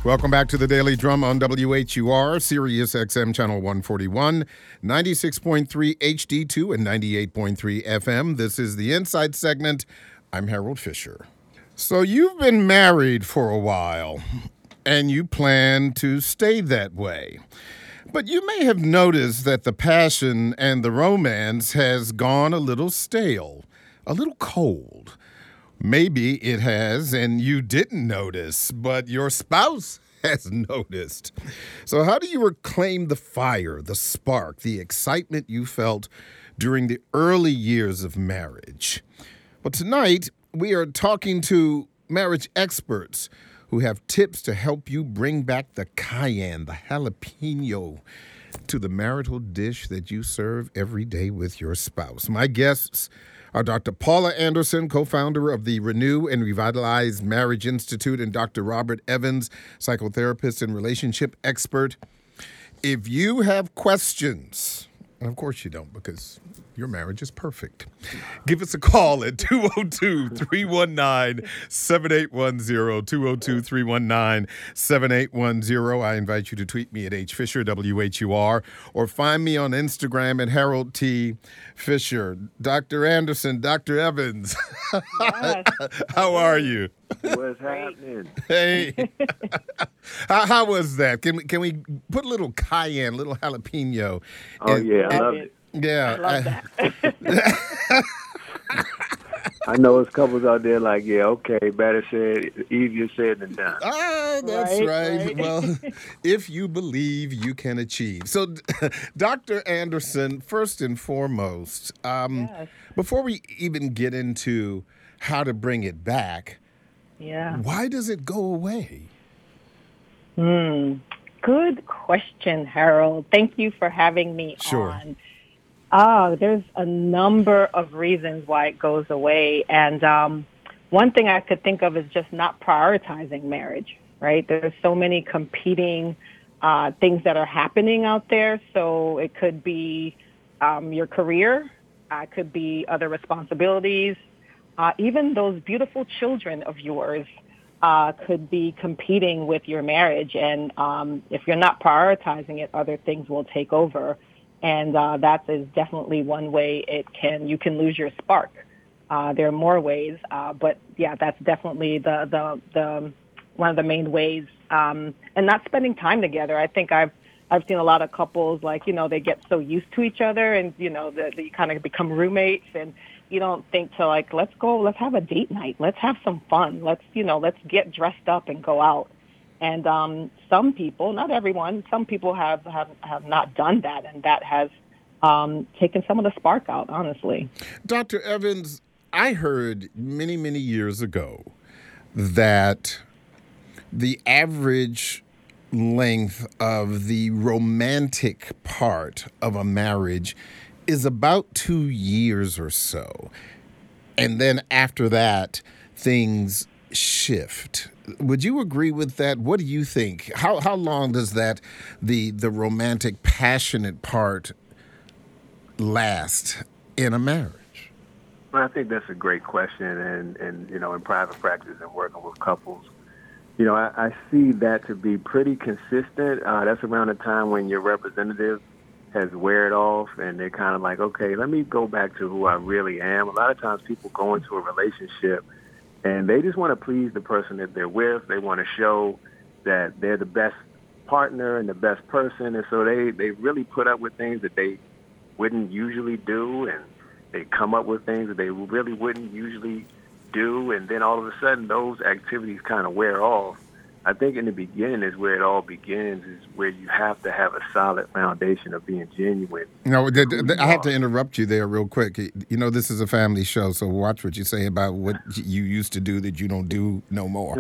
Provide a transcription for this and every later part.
Welcome back to the Daily Drum on WHUR, Sirius XM Channel 141, 96.3 HD2 and 98.3 FM. This is the Inside segment. I'm Harold Fisher. So you've been married for a while, and you plan to stay that way. But you may have noticed that the passion and the romance has gone a little stale, a little cold. Maybe it has, and you didn't notice, but your spouse has noticed. So how do you reclaim the fire, the spark, the excitement you felt during the early years of marriage? Well, tonight we are talking to marriage experts who have tips to help you bring back the cayenne, the jalapeno, to the marital dish that you serve every day with your spouse. My guests are Dr. Paula Anderson, co-founder of the Renew and Revitalize Marriage Institute, and Dr. Robert Evans, psychotherapist and relationship expert. If you have questions, and of course you don't because your marriage is perfect, give us a call at 202-319-7810, 202-319-7810. I invite you to tweet me at HFisher, WHUR, or find me on Instagram at Harold T. Fisher. Dr. Anderson, Dr. Evans, Yes. how are you? What's happening? Hey, how was that? Can we put a little cayenne, a little jalapeno? Oh, yeah, I love it. Yeah, I love that. I know there's couples out there like, yeah, okay, better said, easier said than done. Ah, that's right. Well, if you believe, you can achieve. So, Dr. Anderson, first and foremost, Yes. before we even get into how to bring it back, Yeah. why does it go away? Good question, Harold. Thank you for having me Sure. on. There's a number of reasons why it goes away. And one thing I could think of is just not prioritizing marriage, right? There's so many competing things that are happening out there. So it could be your career, it could be other responsibilities, even those beautiful children of yours could be competing with your marriage. And if you're not prioritizing it, other things will take over. And that is definitely one way you can lose your spark. There are more ways, but yeah, that's definitely the one of the main ways. And not spending time together. I think I've seen a lot of couples they get so used to each other, and that you kind of become roommates, and you don't think to let's have a date night, let's have some fun, let's get dressed up and go out. And some people, not everyone, some people have not done that, and that has taken some of the spark out, honestly. Dr. Evans, I heard many, many years ago that the average length of the romantic part of a marriage is about 2 years or so. And then after that, things shift. Would you agree with that? What do you think? How long does the romantic, passionate part last in a marriage? Well, I think that's a great question. And in private practice and working with couples, I see that to be pretty consistent. That's around the time when your representative has wear it off and they're kind of like, okay, let me go back to who I really am. A lot of times people go into a relationship and they just want to please the person that they're with. They want to show that they're the best partner and the best person. And so they really put up with things that they wouldn't usually do. And they come up with things that they really wouldn't usually do. And then all of a sudden, those activities kind of wear off. I think in the beginning is where it all begins, is where you have to have a solid foundation of being genuine. No, I have to interrupt you there real quick. This is a family show, so watch what you say about what you used to do that you don't do no more.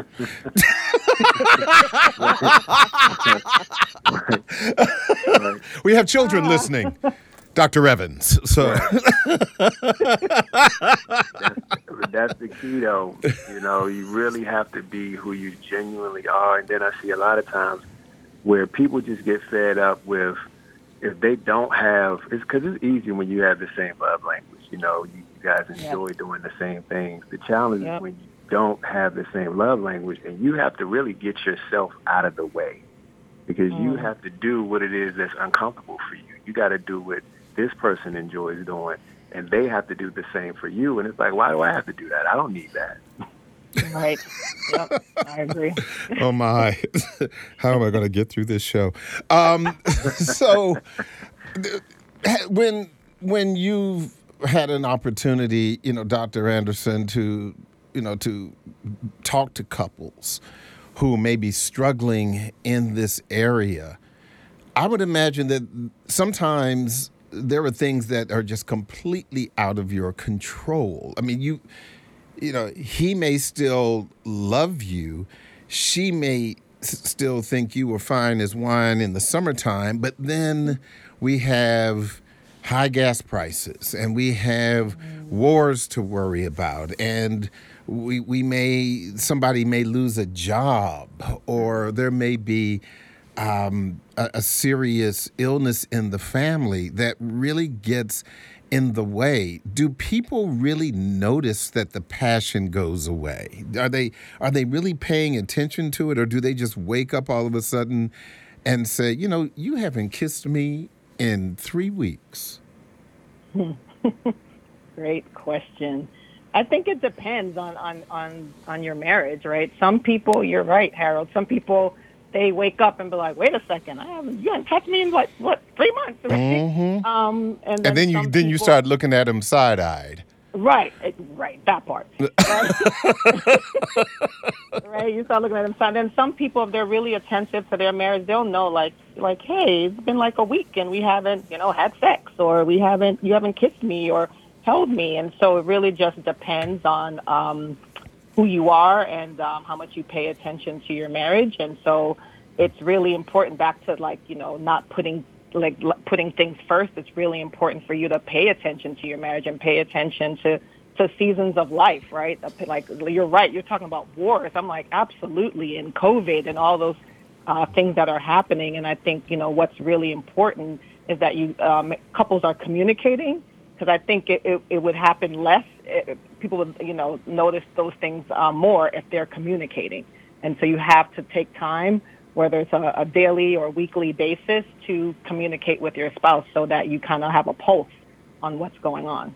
Right. We have children listening. Dr. Evans. So that's the key, though. You really have to be who you genuinely are. And then I see a lot of times where people just get fed up with, if they don't have, it's because it's easy when you have the same love language. You guys enjoy doing the same things. The challenge is don't have the same love language, and you have to really get yourself out of the way because you have to do what it is that's uncomfortable for you. You got to do what this person enjoys doing, and they have to do the same for you. And it's like, why do I have to do that? I don't need that. Right. Yep. I agree. Oh my! How am I going to get through this show? So, when you've had an opportunity, Dr. Anderson, to talk to couples who may be struggling in this area, I would imagine that sometimes there are things that are just completely out of your control. I mean, he may still love you. She may still think you were fine as wine in the summertime, but then we have high gas prices and we have wars to worry about, and somebody may lose a job, or there may be a serious illness in the family that really gets in the way. Do people really notice that the passion goes away? Are they really paying attention to it, or do they just wake up all of a sudden and say, you haven't kissed me in 3 weeks? Great question. I think it depends on your marriage, right? Some people, you're right, Harold. Some people, they wake up and be like, "Wait a second, you haven't touched me in 3 months?" Right? Mm-hmm. And then you start looking at them side-eyed. Right, that part. Right? Right, you start looking at them side. Then some people, if they're really attentive to their marriage, they'll know, like, hey, it's been like a week and we haven't, had sex, or you haven't kissed me or held me. And so it really just depends on who you are and how much you pay attention to your marriage. And so it's really important, back to not putting things first. It's really important for you to pay attention to your marriage and pay attention to seasons of life, right? Like, you're right, you're talking about wars. I'm like, absolutely, and COVID and all those things that are happening. And I think, what's really important is that couples are communicating, because I think it would happen less. People would, notice those things more if they're communicating. And so you have to take time, whether it's a daily or weekly basis, to communicate with your spouse so that you kind of have a pulse on what's going on.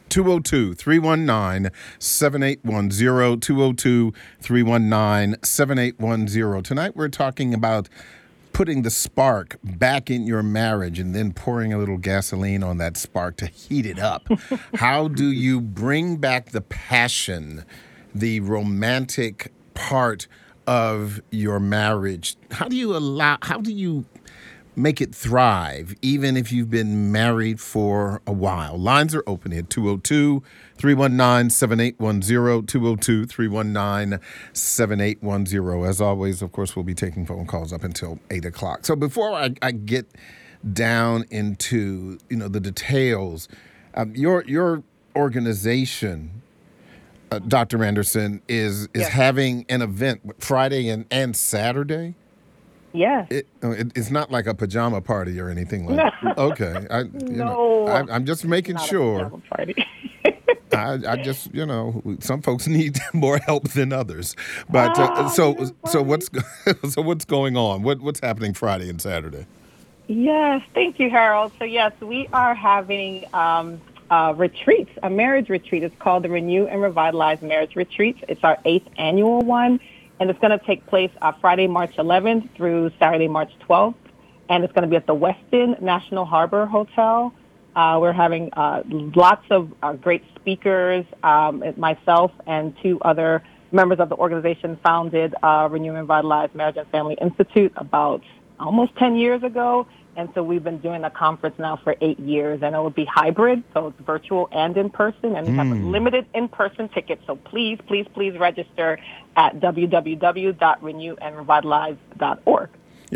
202-319-7810, 202-319-7810. Tonight we're talking about putting the spark back in your marriage and then pouring a little gasoline on that spark to heat it up. How do you bring back the passion, the romantic part of your marriage? How do you make it thrive, even if you've been married for a while? Lines are open at 202-319-7810, 202-319-7810. As always, of course, we'll be taking phone calls up until 8 o'clock. So before I get down into, the details, your organization, Dr. Anderson, is having an event Friday and Saturday? Yes. It's not like a pajama party or anything like that. Okay. I'm just making sure. I just, some folks need more help than others. But so what's going on? What's happening Friday and Saturday? Yes, thank you, Harold. So yes, we are having retreats, a marriage retreat. It's called the Renew and Revitalize Marriage Retreat. It's our 8th annual one. And it's going to take place Friday, March 11th through Saturday, March 12th. And it's going to be at the Westin National Harbor Hotel. We're having lots of great speakers. Myself and 2 other members of the organization founded Renew and Revitalize Marriage and Family Institute about almost 10 years ago. And so we've been doing the conference now for 8 years, and it will be hybrid, so it's virtual and in person, and we have limited in-person tickets. So please, please, please register at www.renewandrevitalize.org.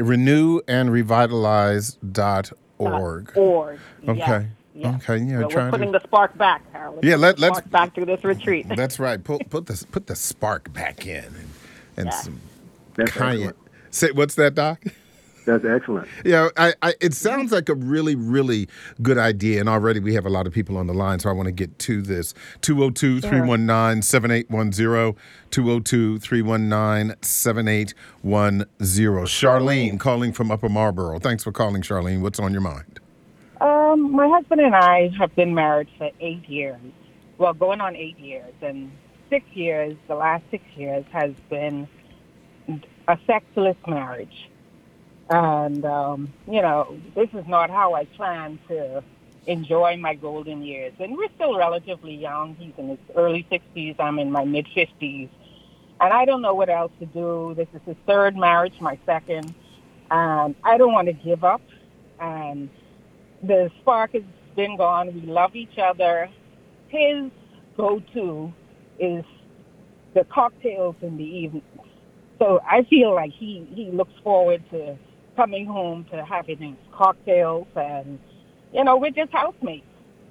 Renewandrevitalize.org. .org. Okay. Yes. Okay. Yeah. So we're putting the spark back, Harold. Let's spark back through this retreat. That's right. Put the spark back in, and some That's cayenne. Say, what's that, Doc? That's excellent. Yeah, it sounds like a really, really good idea. And already we have a lot of people on the line, so I want to get to this. 202-319-7810, 202-319-7810. Charlene calling from Upper Marlboro. Thanks for calling, Charlene. What's on your mind? My husband and I have been married for 8 years. Well, going on 8 years. And 6 years, the last 6 years, has been a sexless marriage. And, this is not how I plan to enjoy my golden years. And we're still relatively young. He's in his early 60s. I'm in my mid-50s. And I don't know what else to do. This is his third marriage, my second. And I don't want to give up. And the spark has been gone. We love each other. His go-to is the cocktails in the evening. So I feel like he looks forward to coming home to having his cocktails, and, we're just housemates.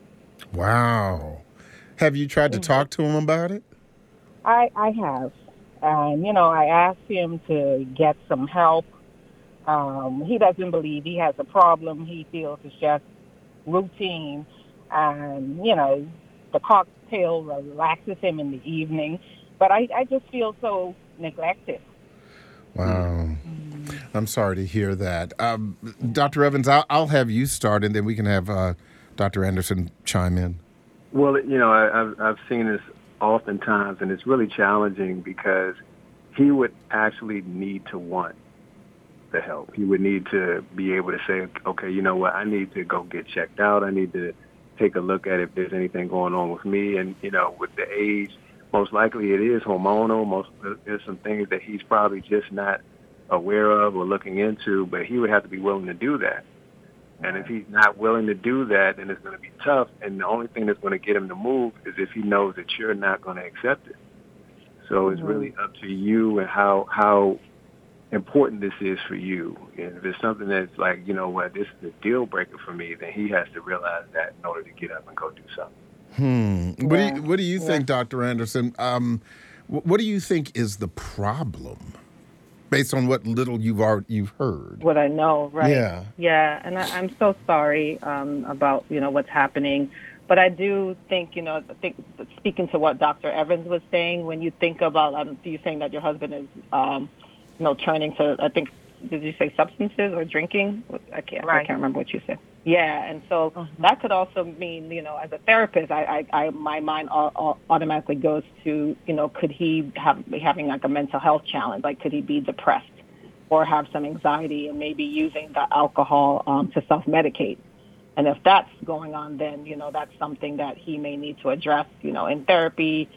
Wow. Have you tried to talk to him about it? I have. And, I asked him to get some help. He doesn't believe he has a problem. He feels it's just routine. And, the cocktail relaxes him in the evening. But I just feel so neglected. Wow. I'm sorry to hear that. Dr. Evans, I'll have you start, and then we can have Dr. Anderson chime in. Well, I've seen this oftentimes, and it's really challenging because he would actually need to want the help. He would need to be able to say, okay, you know what, I need to go get checked out. I need to take a look at if there's anything going on with me. And, with the age, most likely it is hormonal. There's some things that he's probably just not aware of or looking into, but he would have to be willing to do that. And if he's not willing to do that, then it's going to be tough. And the only thing that's going to get him to move is if he knows that you're not going to accept it. So it's really up to you and how important this is for you. And if it's something that's like, this is a deal breaker for me, then he has to realize that in order to get up and go do something. What do you think, Dr. Anderson? What do you think is the problem, based on what little you've heard? What I know, right? Yeah. And I'm so sorry about what's happening, but I do think speaking to what Dr. Evans was saying, when you think about you saying that your husband is turning to, I think, did you say substances or drinking? I can't remember what you said. Yeah, and so that could also mean, as a therapist, my mind automatically goes to, could he be having like a mental health challenge? Like, could he be depressed or have some anxiety and maybe using the alcohol to self-medicate? And if that's going on, then, that's something that he may need to address, in therapy,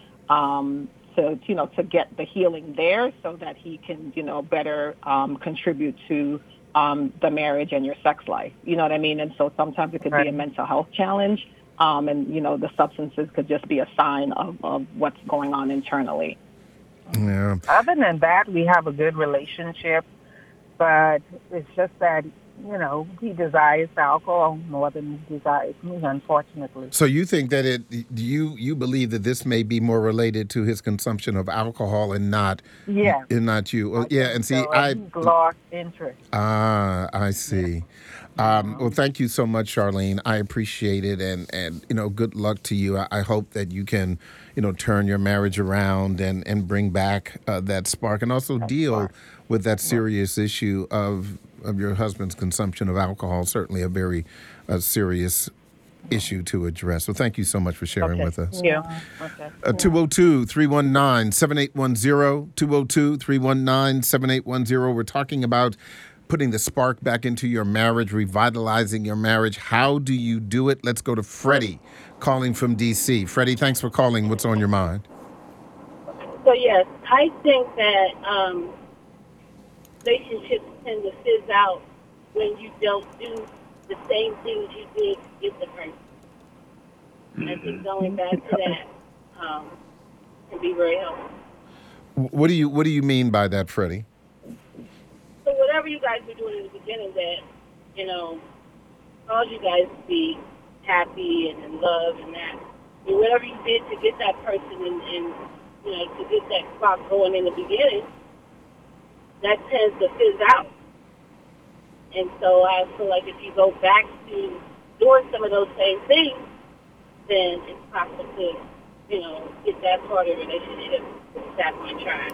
to get the healing there so that he can, better contribute to the marriage and your sex life. You know what I mean? And so sometimes it could be a mental health challenge. And, the substances could just be a sign of what's going on internally. Yeah. Other than that, we have a good relationship, but it's just that, he desires alcohol more than he desires me, unfortunately. So you think that you believe that this may be more related to his consumption of alcohol and not you? Well, and see, he's lost interest. I see. Well, thank you so much, Charlene. I appreciate it, and good luck to you. I hope that you can, turn your marriage around and bring back that spark, and also deal with that serious issue of your husband's consumption of alcohol. Certainly a very serious issue to address. So thank you so much for sharing with us. Yeah. 202-319-7810, 202-319-7810. We're talking about putting the spark back into your marriage, revitalizing your marriage. How do you do it? Let's go to Freddie calling from D.C. Freddie, thanks for calling. What's on your mind? So, yes, I think that relationships tend to fizz out when you don't do the same things you did with the person. I think going back to that can be very helpful. What do you mean by that, Freddie? So whatever you guys were doing in the beginning that, caused you guys to be happy and in love and that, whatever you did to get that person and to get that spark going in the beginning, that tends to fizz out. And so I feel like if you go back to doing some of those same things, then it's possible to, get that part of the relationship back on track.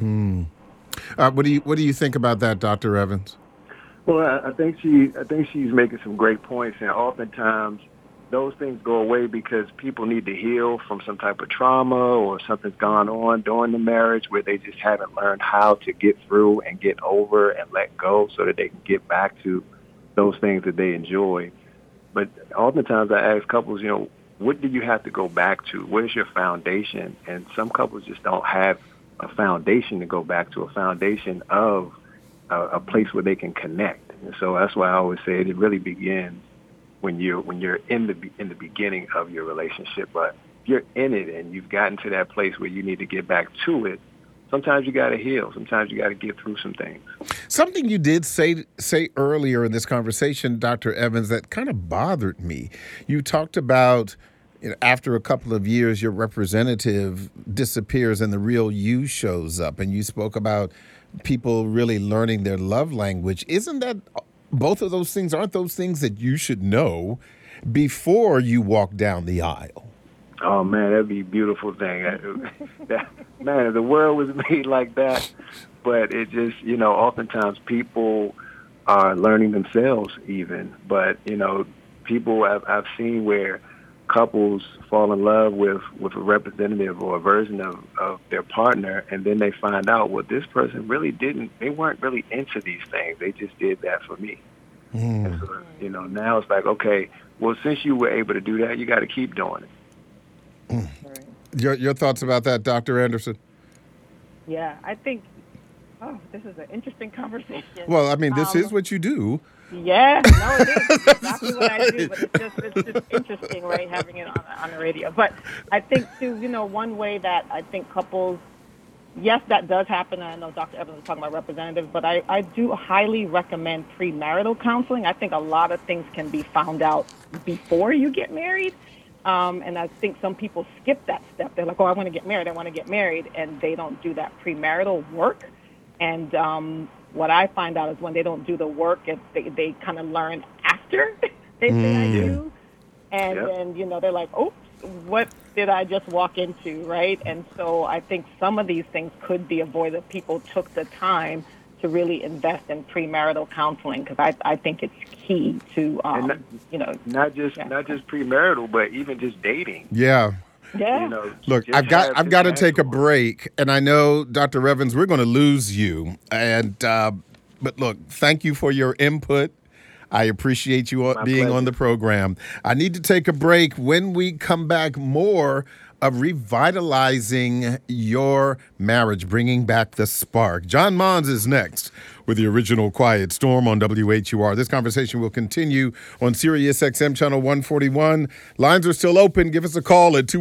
What do you think about that, Dr. Evans? Well, I think she's making some great points, and oftentimes those things go away because people need to heal from some type of trauma or something's gone on during the marriage where they just haven't learned how to get through and get over and let go so that they can get back to those things that they enjoy. But oftentimes I ask couples, what do you have to go back to? What is your foundation? And some couples just don't have a foundation to go back to, a foundation of a place where they can connect. And so that's why I always say it really begins when you're in the beginning of your relationship. But if you're in it and you've gotten to that place where you need to get back to it, sometimes you got to heal. Sometimes you got to get through some things. Something you did say earlier in this conversation, Dr. Evans, that kind of bothered me. You talked about, after a couple of years, your representative disappears and the real you shows up. And you spoke about people really learning their love language. Isn't that both of those things? Aren't those things that you should know before you walk down the aisle? Oh, man, that'd be a beautiful thing. Man, the world was made like that. But it just, oftentimes people are learning themselves even. But, people I've seen where couples fall in love with a representative or a version of their partner, and then they find out, well, this person they weren't really into these things. They just did that for me. And so, now it's like, okay, well, since you were able to do that, you got to keep doing it. Your thoughts about that, Dr. Anderson? Yeah, I think, this is an interesting conversation. Well, I mean, this is what you do. Yeah, no, it is exactly what I do, but it's just interesting, right, having it on the radio. But I think, too, one way that I think couples, yes, that does happen. I know Dr. Evans was talking about representatives, but I do highly recommend premarital counseling. I think a lot of things can be found out before you get married. And I think some people skip that step. They're like, I want to get married, and they don't do that premarital work. And what I find out is when they don't do the work, they kind of learn after they say I do. And then, they're like, oops, what did I just walk into, right? And so I think some of these things could be avoided if people took the time to really invest in premarital counseling, because I think it's key to, not just premarital, but even just dating. Yeah. Yeah. Look, I've got to take a break, and I know, Dr. Evans, we're going to lose you. And but look, thank you for your input. I appreciate you being on the program. I need to take a break. When we come back, more of revitalizing your marriage, bringing back the spark. John Mons is next with the original Quiet Storm on WHUR. This conversation will continue on Sirius XM Channel 141. Lines are still open. Give us a call at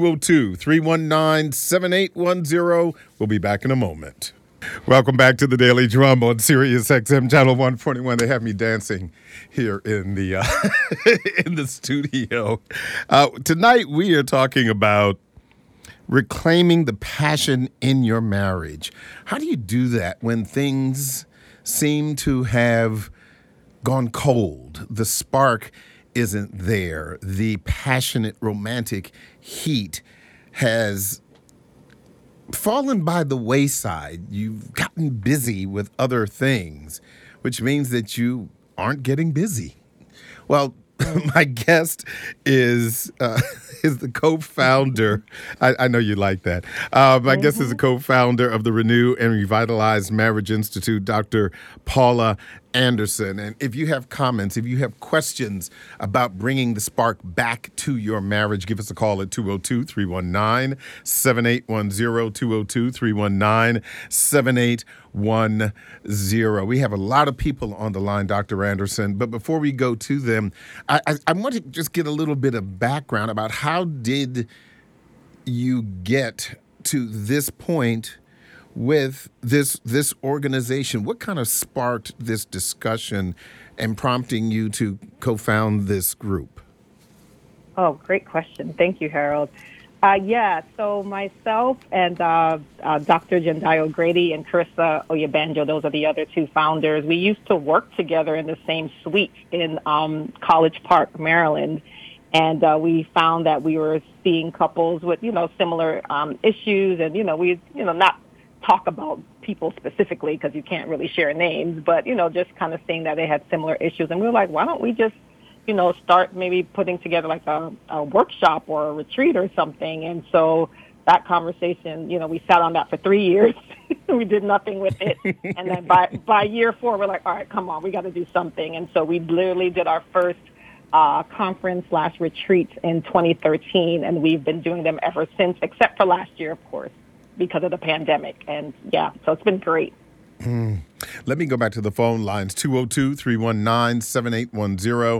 202-319-7810. We'll be back in a moment. Welcome back to the Daily Drum on Sirius XM Channel 141. They have me dancing here in the in the studio. Tonight we are talking about reclaiming the passion in your marriage. How do you do that when things seem to have gone cold? The spark isn't there. The passionate romantic heat has fallen by the wayside. You've gotten busy with other things, which means that you aren't getting busy. Well, my guest is the co-founder. I know you like that. My guest is the co-founder of the Renew and Revitalize Marriage Institute, Dr. Paula Anderson. And if you have comments, if you have questions about bringing the spark back to your marriage, give us a call at 202-319-7810, 202-319-7810. We have a lot of people on the line, Dr. Anderson. But before we go to them, I want to just get a little bit of background about how did you get to this point with this organization? What kind of sparked this discussion and prompting you to co-found this group? Oh, great question. Thank you, Harold. Yeah, so myself and Dr. Jendayo Grady and Carissa Oyebanjo, those are the other two founders. We used to work together in the same suite in College Park, Maryland. And we found that we were seeing couples with, similar issues. And, we, not talk about people specifically because you can't really share names, but, just kind of seeing that they had similar issues. And we were like, why don't we just start maybe putting together like a workshop or a retreat or something. And so that conversation, we sat on that for 3 years. We did nothing with it. And then by year 4, we're like, all right, come on, we got to do something. And so we literally did our first conference/retreat in 2013. And we've been doing them ever since, except for last year, of course, because of the pandemic. And yeah, so it's been great. Let me go back to the phone lines, 202-319-7810,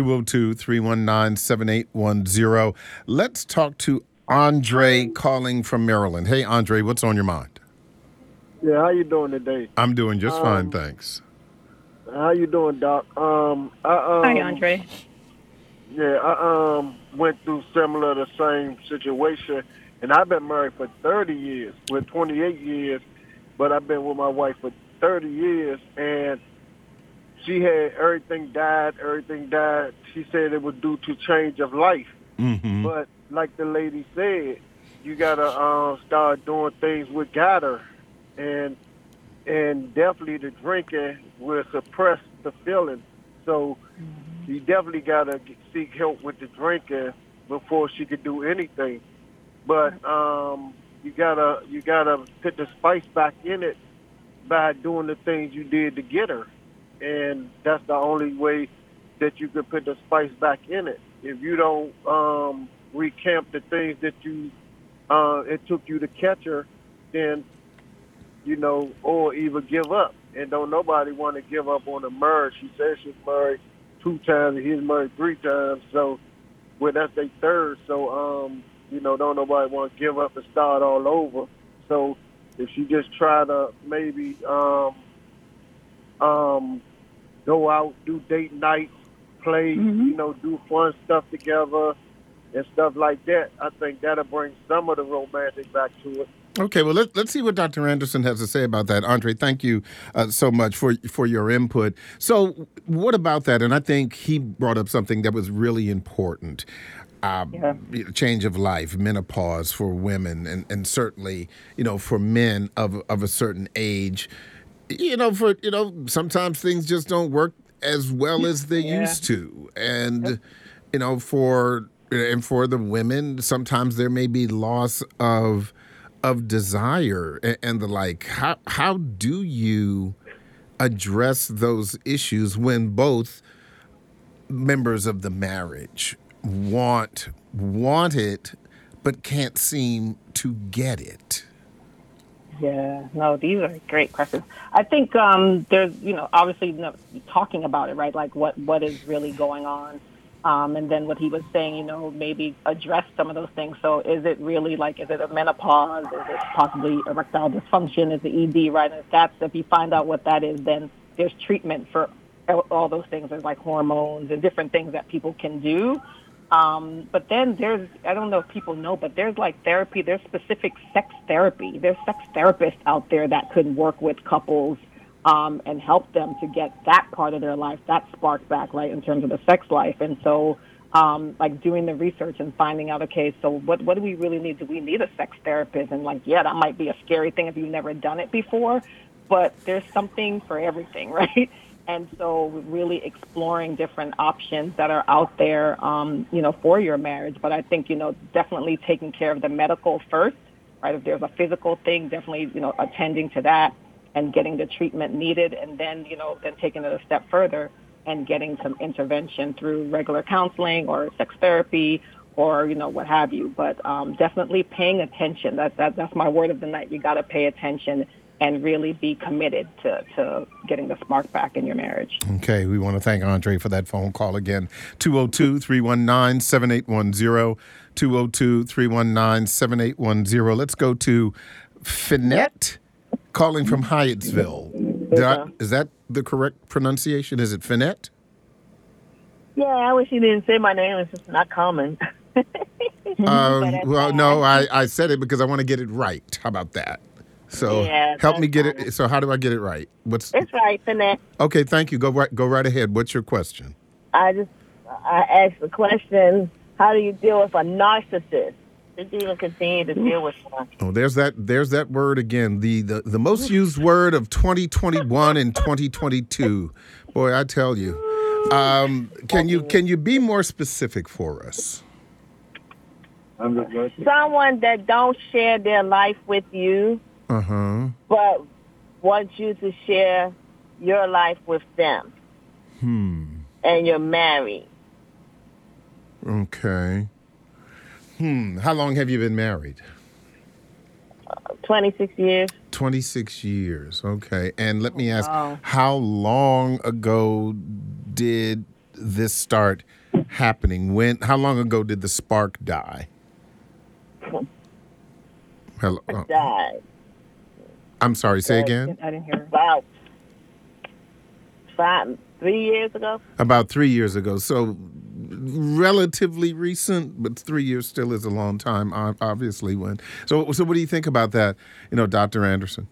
202-319-7810. Let's talk to Andre calling from Maryland. Hey, Andre, what's on your mind? Yeah, how you doing today? I'm doing just fine, thanks. How you doing, Doc? Hi, Andre. Yeah, I went through the same situation, and I've been married for 30 years, with 28 years. But I've been with my wife for 30 years, and she had everything died. She said it was due to change of life. Mm-hmm. But like the lady said, you got to start doing things with her. And definitely the drinking will suppress the feeling. So you definitely got to seek help with the drinking before she could do anything. But you gotta put the spice back in it by doing the things you did to get her, and that's the only way that you can put the spice back in it. If you don't recamp the things that it took you to catch her, then or even give up. And don't nobody want to give up on a marriage. She said she's married 2 times and he's married 3 times. So, that's their third. So don't nobody want to give up and start all over. So if she just try to maybe go out, do date nights, play, do fun stuff together and stuff like that, I think that'll bring some of the romantic back to it. Okay, well, let's see what Dr. Anderson has to say about that. Andre, thank you so much for your input. So what about that? And I think he brought up something that was really important. Change of life, menopause for women, and certainly, for men of a certain age, sometimes things just don't work as well as they used to. And, for the women, sometimes there may be loss of desire and the like. How do you address those issues when both members of the marriage want it, but can't seem to get it? Yeah, no, these are great questions. I think there's, obviously talking about it, right? Like what is really going on. And then what he was saying, maybe address some of those things. So is it really is it a menopause? Is it possibly erectile dysfunction? Is it ED, right? And if you find out what that is, then there's treatment for all those things. There's like hormones and different things that people can do. But then I don't know if people know, but there's like therapy, there's specific sex therapy. There's sex therapists out there that could work with couples and help them to get that part of their life, that spark back, right, in terms of the sex life. And so doing the research and finding out, okay, so what do we really need? Do we need a sex therapist? And that might be a scary thing if you've never done it before, but there's something for everything, right? And so really exploring different options that are out there, for your marriage. But I think, definitely taking care of the medical first, right? If there's a physical thing, definitely, attending to that and getting the treatment needed. And then, then taking it a step further and getting some intervention through regular counseling or sex therapy or, what have you. But definitely paying attention. That's my word of the night. You got to pay attention and really be committed to getting the spark back in your marriage. Okay, we want to thank Andre for that phone call again. 202-319-7810, 202-319-7810. Let's go to Finette calling from Hyattsville. Is that the correct pronunciation? Is it Finette? Yeah, I wish you didn't say my name. It's just not common. Well, no, I said it because I want to get it right. How about that? So Yeah, help me that's get fine. it. So how do I get it right? What's It's right, Finette. okay? Thank you. Go right ahead. What's your question? I asked the question, how do you deal with a narcissist? Did you even continue to deal with one? Oh, there's that word again. The most used word of 2021 and 2022. Boy, I tell you. Can you be more specific for us? Someone that don't share their life with you, but wants you to share your life with them. And you're married. Okay. How long have you been married? 26 years. 26 years. Okay. And let me ask, Wow. how long ago did this start happening? How long ago did the spark die? Hello. Oh, Died I'm sorry. Say again. I didn't hear. about 3 years ago. About 3 years ago. So relatively recent, but 3 years still is a long time, obviously. So what do you think about that, Dr. Anderson?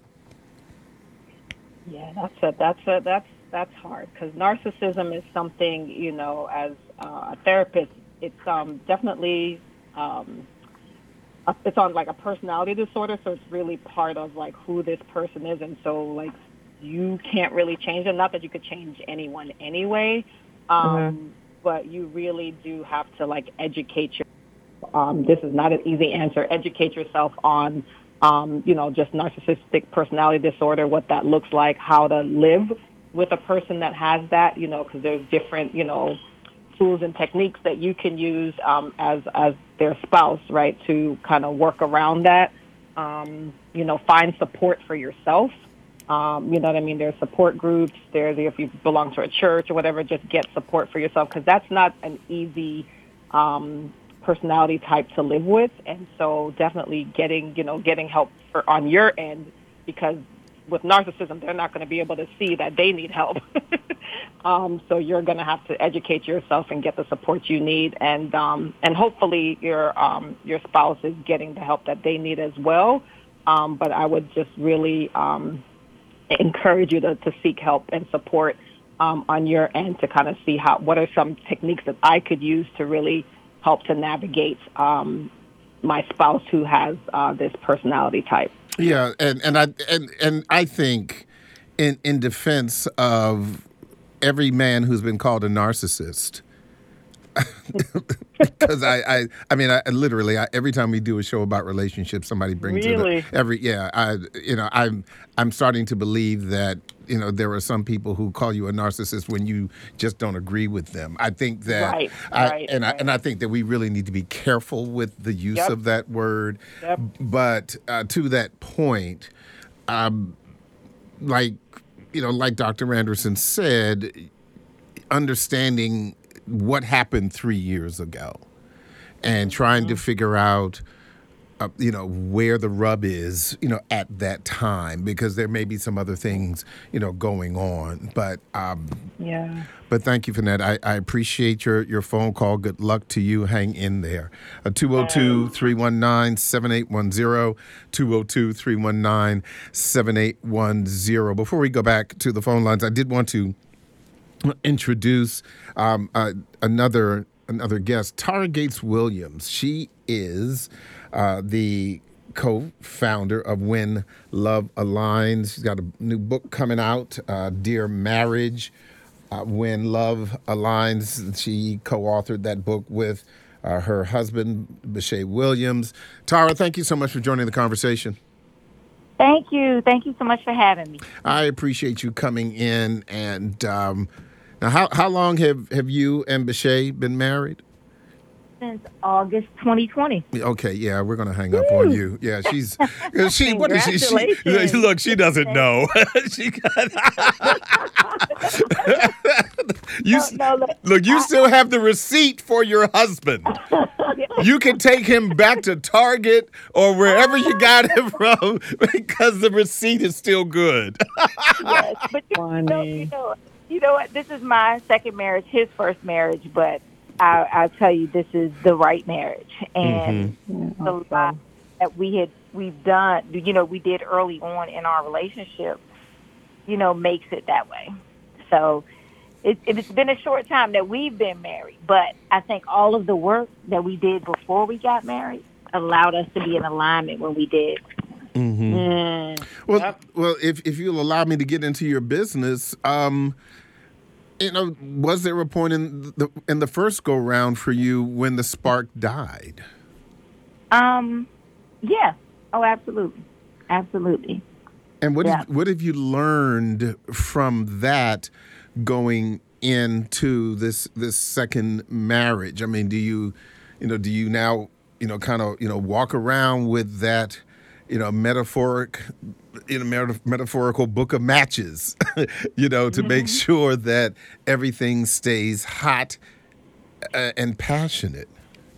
Yeah, that's hard because narcissism is something, as a therapist, it's definitely it's on like a personality disorder, so it's really part of like who this person is, and so like you can't really change them. Not that you could change anyone anyway, but you really do have to like educate yourself. This is not an easy answer. Educate yourself on just narcissistic personality disorder, what that looks like, how to live with a person that has that, because there's different, tools and techniques that you can use as their spouse, right, to kind of work around that. Find support for yourself. You know what I mean? There's support groups. If you belong to a church or whatever, just get support for yourself because that's not an easy personality type to live with. And so definitely getting help on your end, because with narcissism, they're not going to be able to see that they need help. So you're going to have to educate yourself and get the support you need. And hopefully your spouse is getting the help that they need as well. But I would just really encourage you to seek help and support on your end to kind of see what are some techniques that I could use to really help to navigate my spouse who has this personality type. Yeah, and I think in defense of every man who's been called a narcissist, because I literally every time we do a show about relationships, somebody brings Really? it up. I'm starting to believe that there are some people who call you a narcissist when you just don't agree with them. I think that Right. I think that we really need to be careful with the use Yep. of that word. Yep. But to that point, like Dr. Anderson said, understanding what happened 3 years ago and trying to figure out, where the rub is, at that time, because there may be some other things, going on. But Yeah. but thank you for that. I appreciate your phone call. Good luck to you. Hang in there. 202-319-7810, 202-319-7810. Before we go back to the phone lines, I did want to introduce another guest, Tara Gates Williams. She is the co-founder of When Love Aligns. She's got a new book coming out, Dear Marriage, When Love Aligns. She co-authored that book with her husband, Bashay Williams. Tara, thank you so much for joining the conversation. Thank you. Thank you so much for having me. I appreciate you coming in. And now, how long have you and Bashay been married? Since August 2020. Okay, yeah, we're gonna hang up on you. Yeah, what is she? Congratulations. Look, she doesn't know. Look, you still have the receipt for your husband. You can take him back to Target or wherever you got him from because the receipt is still good. Yes, but you know what? This is my second marriage, his first marriage, but I'll tell you, this is the right marriage. And the lot that we've done, we did early on in our relationship, makes it that way. So it's been a short time that we've been married, but I think all of the work that we did before we got married allowed us to be in alignment when we did. Well, if you'll allow me to get into your business, was there a point in the first go round for you when the spark died? Yeah. Oh, absolutely. Absolutely. And what have you learned from that going into this second marriage? I mean, do you now, walk around with that, metaphorical book of matches, to make sure that everything stays hot and passionate?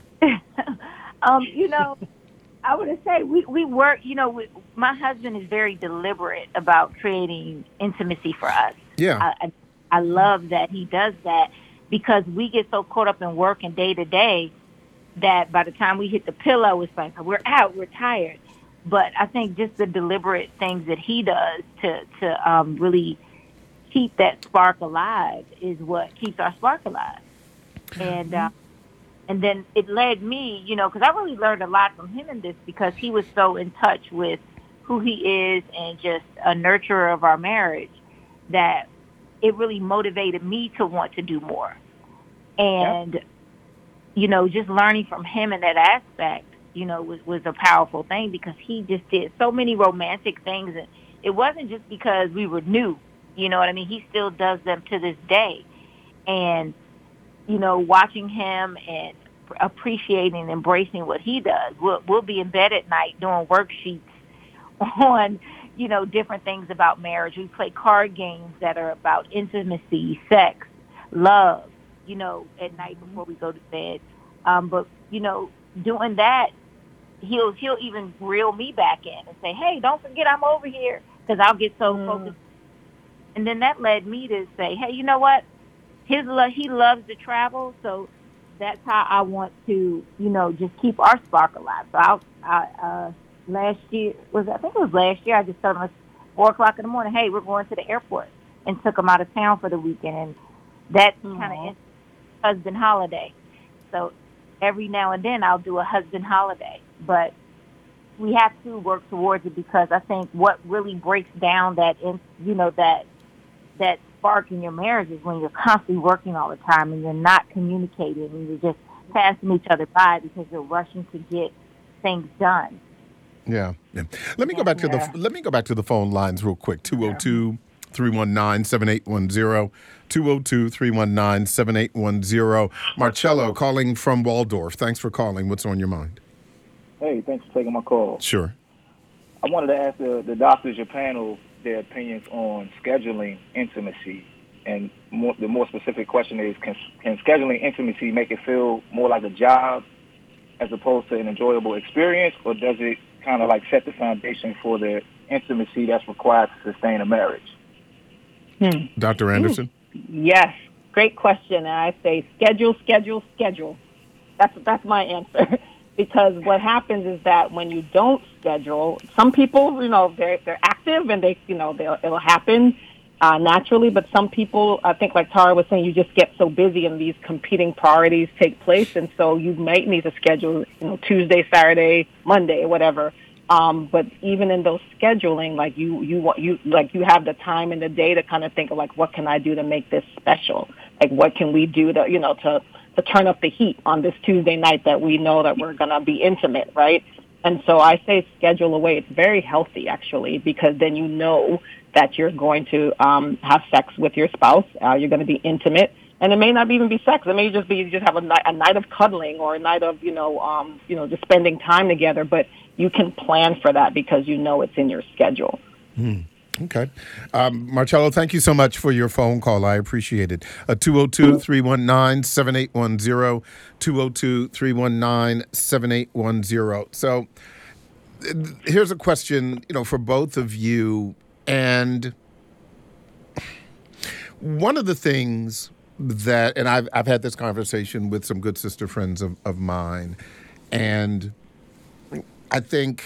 I would say we work, my husband is very deliberate about creating intimacy for us. Yeah. I love that he does that because we get so caught up in work and day to day that by the time we hit the pillow, it's like, we're out, we're tired. But I think just the deliberate things that he does to really keep that spark alive is what keeps our spark alive. And then it led me, because I really learned a lot from him in this because he was so in touch with who he is and just a nurturer of our marriage that it really motivated me to want to do more. And, just learning from him in that aspect, was a powerful thing because he just did so many romantic things. And it wasn't just because we were new, you know what I mean? He still does them to this day. And, watching him and appreciating and embracing what he does. We'll be in bed at night doing worksheets on, different things about marriage. We play card games that are about intimacy, sex, love, at night before we go to bed. But, doing that, he'll even reel me back in and say, hey, don't forget I'm over here, because I'll get so focused. And then that led me to say, hey, you know what? He loves to travel, so that's how I want to, just keep our spark alive. So last year, I just told him at 4 o'clock in the morning, hey, we're going to the airport, and took him out of town for the weekend. And that's kind of husband holiday. So every now and then I'll do a husband holiday. But we have to work towards it because I think what really breaks down that spark in your marriage is when you're constantly working all the time and you're not communicating and you're just passing each other by because you're rushing to get things done. Yeah. Let me go back to the phone lines real quick. 202-319-7810. 202-319-7810. Marcello calling from Waldorf. Thanks for calling. What's on your mind? Hey, thanks for taking my call. Sure. I wanted to ask the doctors, your panel, their opinions on scheduling intimacy. And the more specific question is, can scheduling intimacy make it feel more like a job as opposed to an enjoyable experience, or does it kind of like set the foundation for the intimacy that's required to sustain a marriage? Dr. Anderson? Yes, great question. And I say schedule. That's my answer. Because what happens is that when you don't schedule, some people, they're active and it'll happen naturally. But some people, I think, like Tara was saying, you just get so busy and these competing priorities take place, and so you might need to schedule, Tuesday, Saturday, Monday, whatever. But even in those scheduling, like you have the time in the day to kind of think of like, what can I do to make this special? Like, what can we do to turn up the heat on this Tuesday night that we know that we're going to be intimate, right? And so I say schedule away. It's very healthy, actually, because then you know that you're going to have sex with your spouse. You're going to be intimate. And it may not even be sex. It may just be you just have a night of cuddling or a night of, just spending time together. But you can plan for that because you know it's in your schedule. Okay. Marcello, thank you so much for your phone call. I appreciate it. 202-319-7810, 202-319-7810. So here's a question, for both of you. And one of the things that, and I've had this conversation with some good sister friends of mine, and I think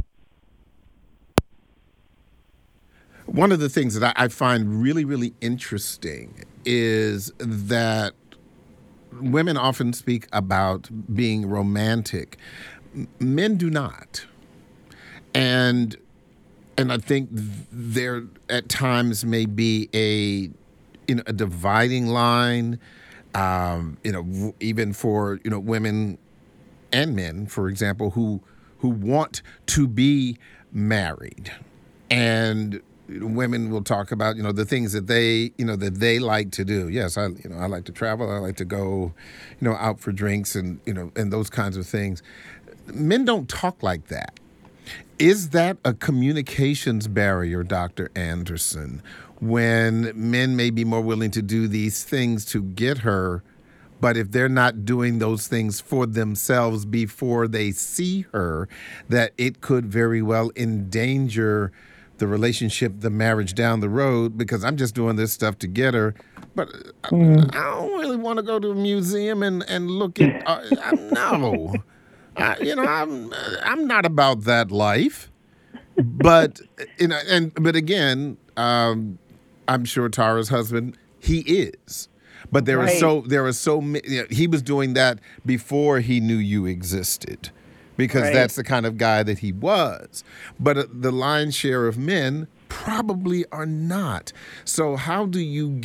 one of the things that I find really, really interesting is that women often speak about being romantic. Men do not. And I think there at times may be a dividing line, even for women and men, for example, who want to be married, and women will talk about the things that they like to do. Yes, I like to travel. I like to go out for drinks and and those kinds of things. Men don't talk like that. Is that a communications barrier, Dr. Anderson, when men may be more willing to do these things to get her, but if they're not doing those things for themselves before they see her, that it could very well endanger the relationship, the marriage down the road, because I'm just doing this stuff to get her, but I don't really want to go to a museum and look at, no. I'm not about that life, but but again, I'm sure Tara's husband, he is, but there are so many. He was doing that before he knew you existed, because that's the kind of guy that he was. But the lion's share of men probably are not. So how do you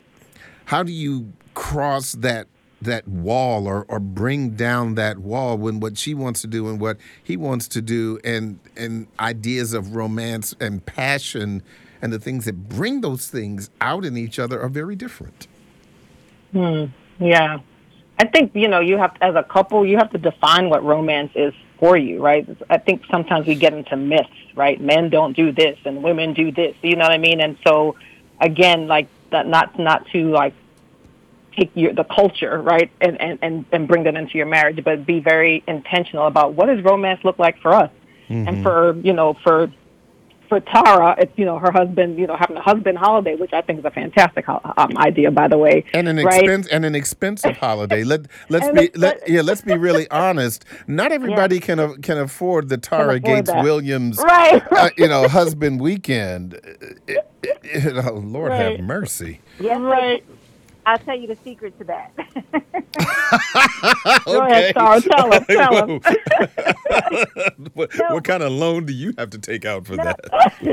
cross that wall or bring down that wall when what she wants to do and what he wants to do and ideas of romance and passion and the things that bring those things out in each other are very different? Yeah. I think, you have to, as a couple, you have to define what romance is for you, right? I think sometimes we get into myths, right? Men don't do this and women do this, you know what I mean? And so, again, like that, not to like take the culture, right, and bring that into your marriage, but be very intentional about what does romance look like for us. And for Tara, it's her husband, having a husband holiday, which I think is a fantastic idea, by the way. And an expensive holiday. Let's be really honest. Not everybody can afford the Tara Gates Williams, husband weekend. Lord have mercy. Yes, right. I'll tell you the secret to that. Go ahead, Tara. Tell him. What kind of loan do you have to take out for that?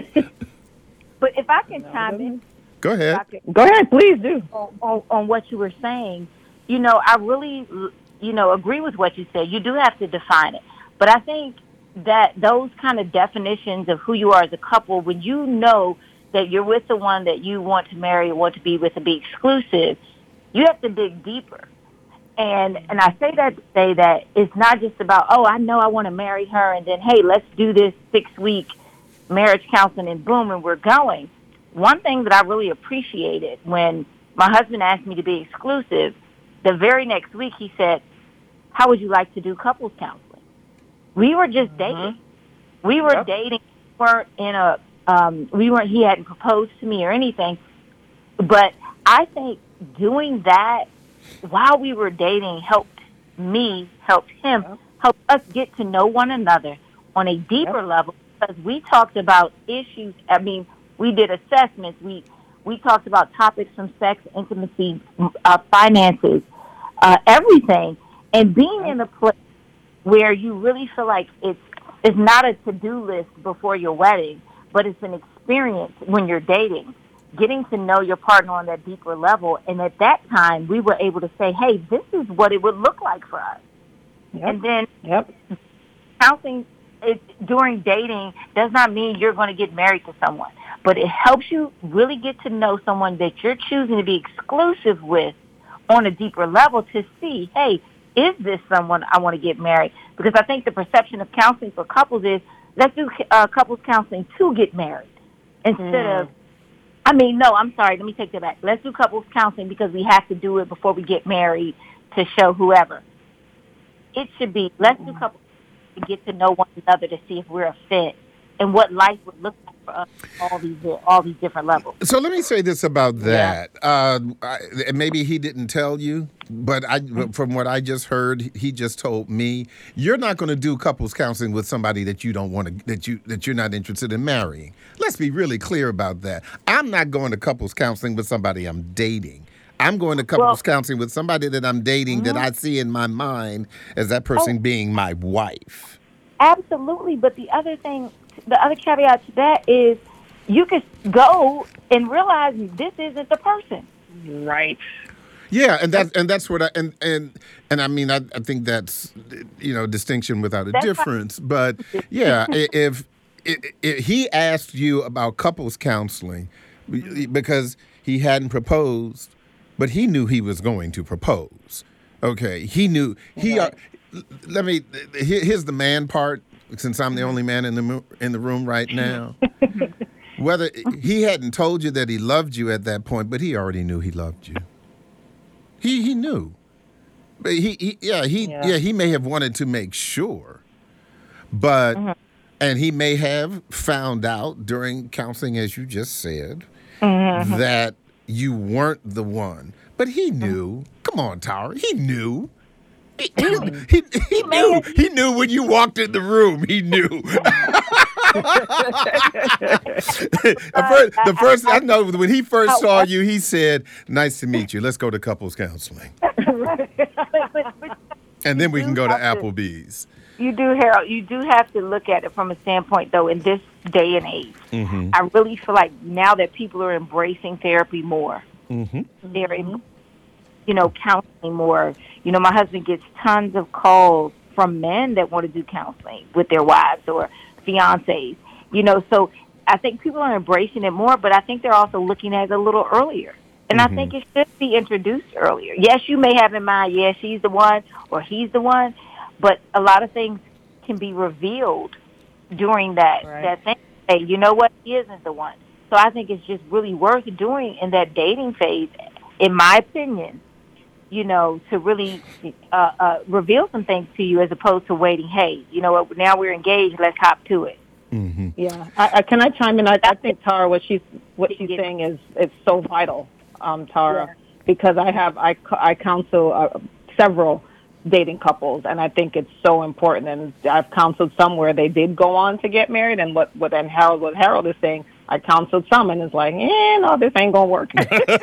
But if I can chime in. Go ahead. Go ahead, please do. On what you were saying, I really, agree with what you said. You do have to define it. But I think that those kind of definitions of who you are as a couple, when you know that you're with the one that you want to marry or want to be with and be exclusive, you have to dig deeper. And I say that to say that it's not just about, I know I want to marry her, and then, hey, let's do this 6-week marriage counseling and boom, and we're going. One thing that I really appreciated when my husband asked me to be exclusive, the very next week he said, how would you like to do couples counseling? We were just dating. We were dating. We weren't in a he hadn't proposed to me or anything, but I think doing that while we were dating helped him, helped us get to know one another on a deeper level, because we talked about issues. I mean, we did assessments. We talked about topics from sex, intimacy, finances, everything, and being in a place where you really feel like it's not a to-do list before your wedding, but it's an experience when you're dating, getting to know your partner on that deeper level. And at that time, we were able to say, hey, this is what it would look like for us. And then counseling during dating does not mean you're going to get married to someone, but it helps you really get to know someone that you're choosing to be exclusive with on a deeper level to see, hey, is this someone I want to get married? Because I think the perception of counseling for couples is, let's do couples counseling to get married instead of, no, I'm sorry, let me take that back. Let's do couples counseling because we have to do it before we get married to show whoever. It should be, let's do couples to get to know one another to see if we're a fit and what life would look like all these different levels. So let me say this about that. Maybe he didn't tell you, but from what I just heard, he just told me you're not going to do couples counseling with somebody that you don't want to that you're not interested in marrying. Let's be really clear about that. I'm not going to couples counseling with somebody I'm dating. I'm going to couples counseling with somebody that I'm dating that I see in my mind as that person being my wife. Absolutely, but the other caveat to that is you could go and realize this isn't the person. Right. Yeah, and that's what I mean. I think that's distinction without a difference. But yeah, if he asked you about couples counseling because he hadn't proposed, but he knew he was going to propose. Okay, he knew Here's the man part. Since I'm the only man in the room right now, whether he hadn't told you that he loved you at that point, but he already knew he loved you. He knew, but he may have wanted to make sure, but and he may have found out during counseling, as you just said, that you weren't the one. But he knew. Come on, Tara. He knew. He knew. He knew when you walked in the room. He knew. the first I know when he first saw you, he said, "Nice to meet you. Let's go to couples counseling." And then we can go to Applebee's. You do, Harold. You do have to look at it from a standpoint, though, in this day and age. I really feel like now that people are embracing therapy more, they're counseling more. My husband gets tons of calls from men that want to do counseling with their wives or fiancés. So I think people are embracing it more, but I think they're also looking at it a little earlier. And I think it should be introduced earlier. Yes, you may have in mind, yes, she's the one or he's the one, but a lot of things can be revealed during that thing. Hey, you know what? He isn't the one. So I think it's just really worth doing in that dating phase, in my opinion, to really reveal some things to you as opposed to waiting, hey, you know what, now we're engaged, let's hop to it. Yeah. Can I chime in? I think, Tara, what she's saying is so vital, Tara, because I counsel several dating couples, and I think it's so important. And I've counseled some where they did go on to get married, and what Harold is saying, I counseled some, and it's like, no, this ain't gonna work.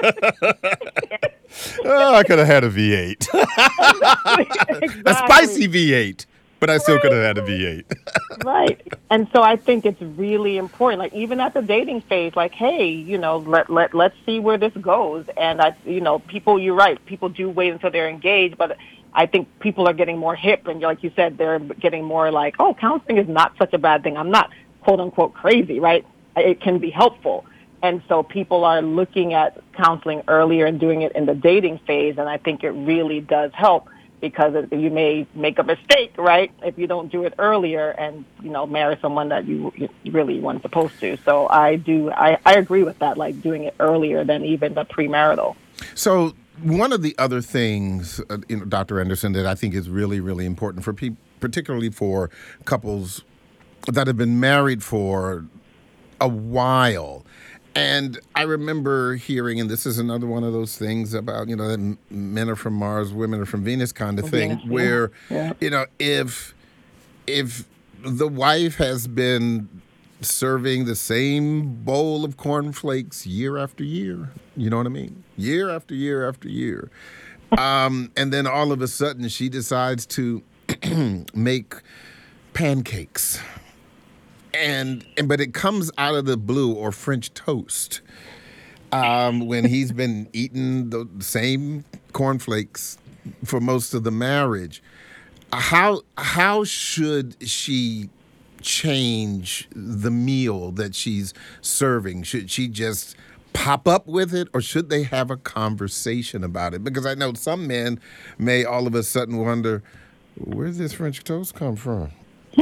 I could have had a V8, a spicy V8, but I still could have had a V8. Right, and so I think it's really important. Like even at the dating phase, like, hey, let's see where this goes. And people, you're right. People do wait until they're engaged, but I think people are getting more hip, and like you said, they're getting more like, oh, counseling is not such a bad thing. I'm not quote unquote crazy, right? It can be helpful. And so people are looking at counseling earlier and doing it in the dating phase. And I think it really does help because you may make a mistake, right, if you don't do it earlier and, marry someone that you really weren't supposed to. So I agree with that, like doing it earlier than even the premarital. So one of the other things, Dr. Anderson, that I think is really, really important for people, particularly for couples that have been married for a while. And I remember hearing, and this is another one of those things about, that men are from Mars, women are from Venus kind of thing, where, if the wife has been serving the same bowl of cornflakes year after year, you know what I mean? Year after year after year. And then all of a sudden she decides to make pancakes. But it comes out of the blue, or French toast, when he's been eating the same cornflakes for most of the marriage. How should she change the meal that she's serving? Should she just pop up with it, or should they have a conversation about it? Because I know some men may all of a sudden wonder, where did this French toast come from?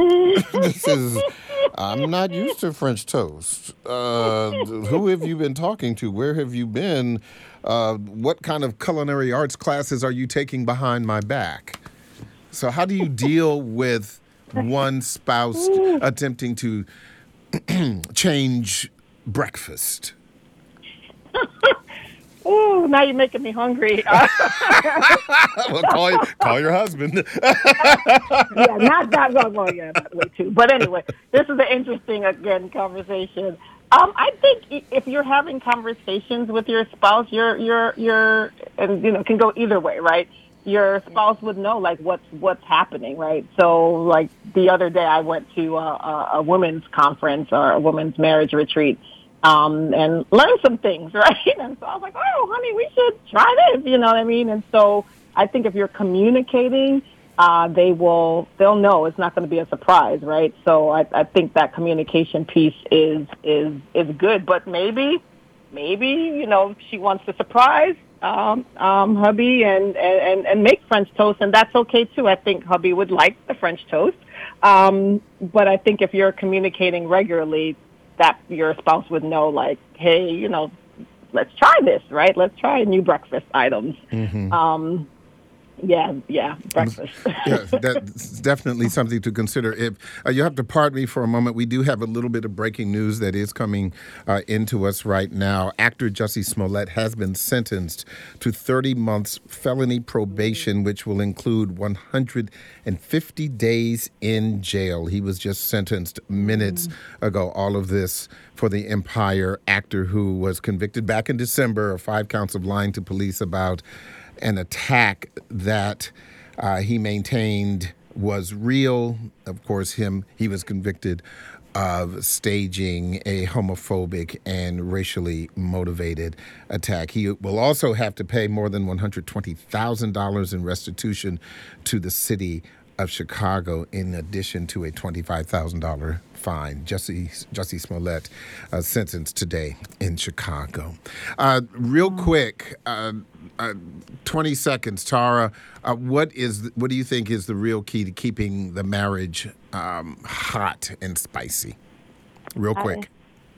I'm not used to French toast. Who have you been talking to? Where have you been? What kind of culinary arts classes are you taking behind my back? So how do you deal with one spouse attempting to change breakfast? Ooh, now you're making me hungry. Well, call your husband. Yeah, not that long. Well, yeah, that way too. But anyway, this is an interesting, again, conversation. I think if you're having conversations with your spouse, you're, and can go either way, right? Your spouse would know like what's happening, right? So, like the other day, I went to a women's conference or a women's marriage retreat, and learned some things, right? And so I was like, oh, honey, we should try this, you know what I mean? And so I think if you're communicating, they'll know it's not going to be a surprise, right? So I think that communication piece is good, but maybe, she wants to surprise, hubby and make French toast, and that's okay too. I think hubby would like the French toast. But I think if you're communicating regularly, that your spouse would know, like, hey, let's try this, right? Let's try new breakfast items. Mm-hmm. Yeah, breakfast. Yes, that's definitely something to consider. If you have to pardon me for a moment, we do have a little bit of breaking news that is coming into us right now. Actor Jussie Smollett has been sentenced to 30 months felony probation, which will include 150 days in jail. He was just sentenced minutes ago. All of this for the Empire actor who was convicted back in December of 5 counts of lying to police about an attack that he maintained was real. Of course, he was convicted of staging a homophobic and racially motivated attack. He will also have to pay more than $120,000 in restitution to the city of Chicago, in addition to a $25,000 fine. Jussie Smollett sentenced today in Chicago. Real quick, 20 seconds, Tara. What do you think is the real key to keeping the marriage hot and spicy? Real quick.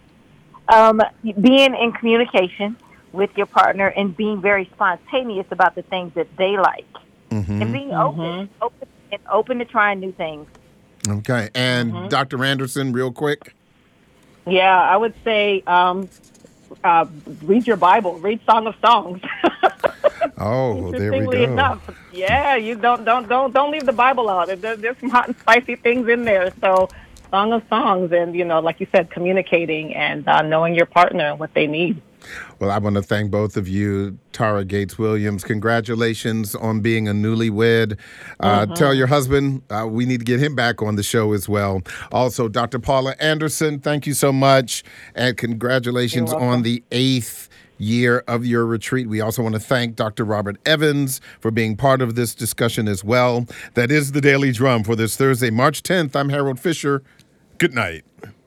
Being in communication with your partner and being very spontaneous about the things that they like, and being open to trying new things. Okay, and Dr. Anderson, real quick. Yeah, I would say read your Bible, read Song of Songs. Oh, there we go. Enough. Yeah, you don't leave the Bible out. There's some hot and spicy things in there. So, Song of Songs, and like you said, communicating and knowing your partner and what they need. Well, I want to thank both of you, Tara Gates Williams. Congratulations on being a newlywed. Tell your husband we need to get him back on the show as well. Also, Dr. Paula Anderson, thank you so much, and congratulations on the 8th year of your retreat. We also want to thank Dr. Robert Evans for being part of this discussion as well. That is the Daily Drum for this Thursday, March 10th. I'm Harold Fisher. Good night.